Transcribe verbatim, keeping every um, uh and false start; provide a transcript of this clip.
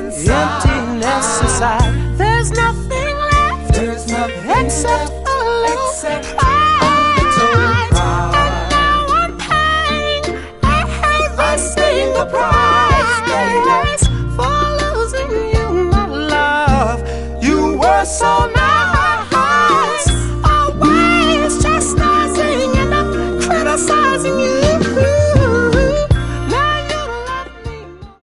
Emptiness inside. There's nothing left. There's nothing except a love.